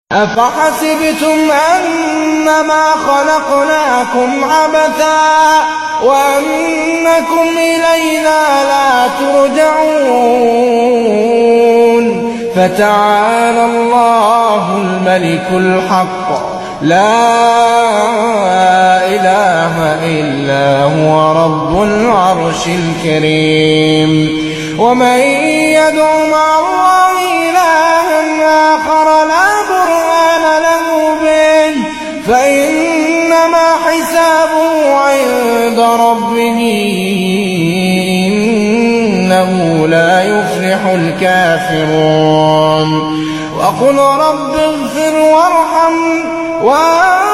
أفحسبتم أنما خلقناكم عبثا وأنكم إلينا لا ترجعون فتعالى الله الملك الحق لا إله إلا هو رب العرش الكريم ومن يدع مع الله إلها آخر لا برهان له به فإنما حسابه عند ربه إنه لا يفلح الكافرون وقل رب اغفر وارحم